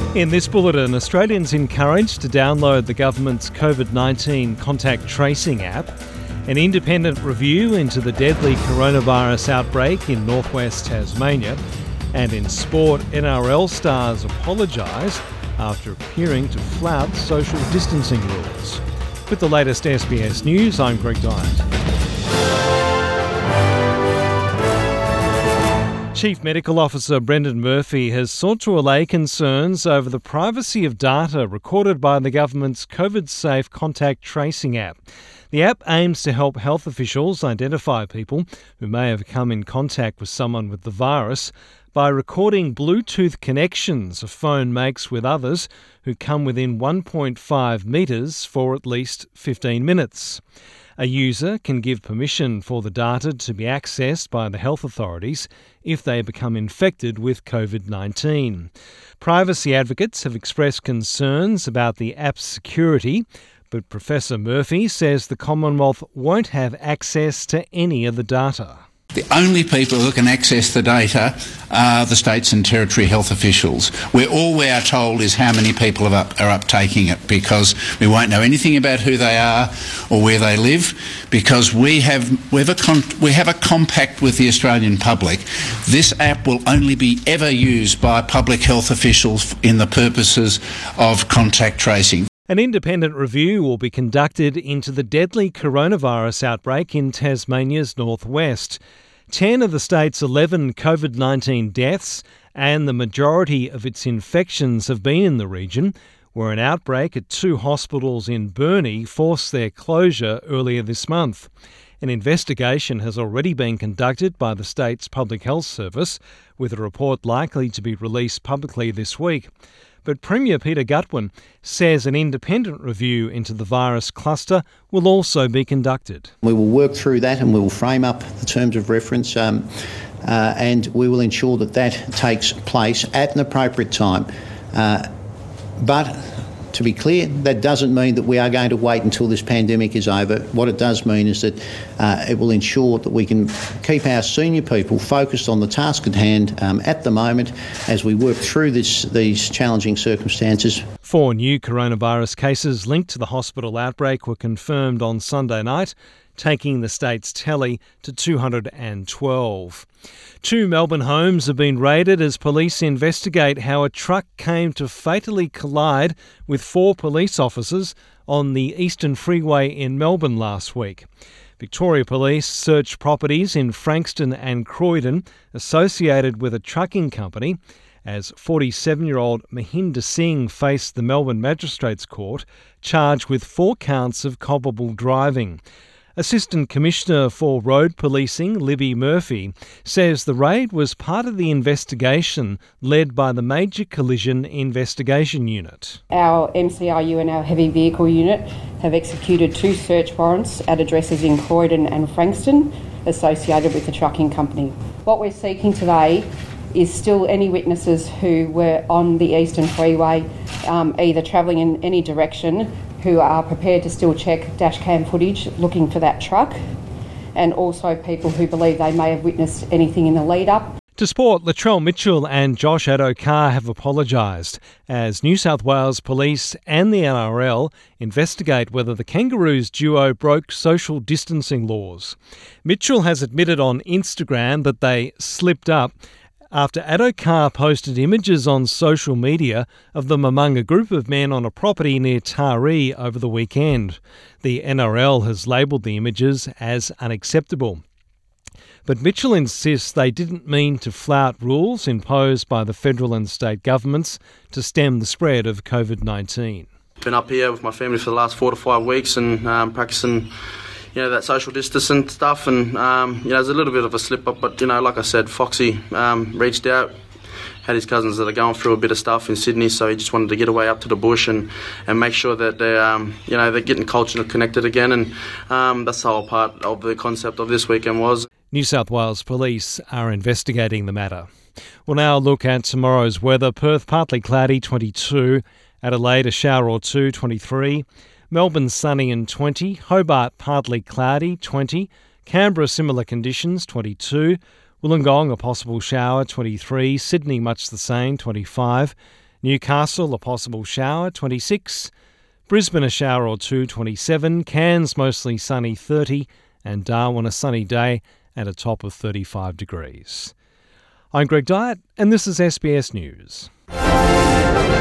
In this bulletin, Australians encouraged to download the government's COVID-19 contact tracing app, an independent review into the deadly coronavirus outbreak in northwest Tasmania, and in sport, NRL stars apologise after appearing to flout social distancing rules. With the latest SBS News, I'm Greg Dyett. Chief Medical Officer Brendan Murphy has sought to allay concerns over the privacy of data recorded by the government's COVID-safe contact tracing app. The app aims to help health officials identify people who may have come in contact with someone with the virus by recording Bluetooth connections a phone makes with others who come within 1.5 metres for at least 15 minutes. A user can give permission for the data to be accessed by the health authorities if they become infected with COVID-19. Privacy advocates have expressed concerns about the app's security, but Professor Murphy says the Commonwealth won't have access to any of the data. The only people who can access the data are the states and territory health officials, where all we are told is how many people are uptaking it, because we won't know anything about who they are or where they live, because we have a compact with the Australian public. This app will only be ever used by public health officials in the purposes of contact tracing. An independent review will be conducted into the deadly coronavirus outbreak in Tasmania's northwest. 10 of the state's 11 COVID-19 deaths and the majority of its infections have been in the region, where an outbreak at 2 hospitals in Burnie forced their closure earlier this month. An investigation has already been conducted by the state's Public Health Service, with a report likely to be released publicly this week. But Premier Peter Gutwein says an independent review into the virus cluster will also be conducted. We will work through that and we will frame up the terms of reference and we will ensure that takes place at an appropriate time. But to be clear, that doesn't mean that we are going to wait until this pandemic is over. What it does mean is that it will ensure that we can keep our senior people focused on the task at hand at the moment as we work through these challenging circumstances. 4 new coronavirus cases linked to the hospital outbreak were confirmed on Sunday night, taking the state's tally to 212. 2 Melbourne homes have been raided as police investigate how a truck came to fatally collide with 4 police officers on the Eastern Freeway in Melbourne last week. Victoria Police searched properties in Frankston and Croydon associated with a trucking company as 47-year-old Mahinder Singh faced the Melbourne Magistrates Court, charged with 4 counts of culpable driving. Assistant Commissioner for Road Policing, Libby Murphy, says the raid was part of the investigation led by the Major Collision Investigation Unit. Our MCRU and our Heavy Vehicle Unit have executed 2 search warrants at addresses in Croydon and Frankston associated with the trucking company. What we're seeking today is still any witnesses who were on the Eastern Freeway, either travelling in any direction, who are prepared to still check dashcam footage looking for that truck, and also people who believe they may have witnessed anything in the lead-up. To sport, Latrell Mitchell and Josh Addo-Carr have apologised as New South Wales Police and the NRL investigate whether the Kangaroos duo broke social distancing laws. Mitchell has admitted on Instagram that they slipped up after Addo-Carr posted images on social media of them among a group of men on a property near Taree over the weekend. The NRL has labelled the images as unacceptable. But Mitchell insists they didn't mean to flout rules imposed by the federal and state governments to stem the spread of COVID-19. Been up here with my family for the last 4 to 5 weeks and practicing that social distancing stuff, and there's a little bit of a slip up, but like I said, Foxy reached out, had his cousins that are going through a bit of stuff in Sydney, so he just wanted to get away up to the bush and make sure that they're getting culture connected again, and that's the whole part of the concept of this weekend was. New South Wales Police are investigating the matter. We'll now look at tomorrow's weather. Perth partly cloudy, 22. Adelaide a shower or 2, 23. Melbourne sunny and 20, Hobart partly cloudy, 20, Canberra similar conditions, 22, Wollongong a possible shower, 23, Sydney much the same, 25, Newcastle, a possible shower, 26. Brisbane, a shower or two, 27. Cairns, mostly sunny, 30. And Darwin, a sunny day at a top of 35 degrees. I'm Greg Dyett, and this is SBS News.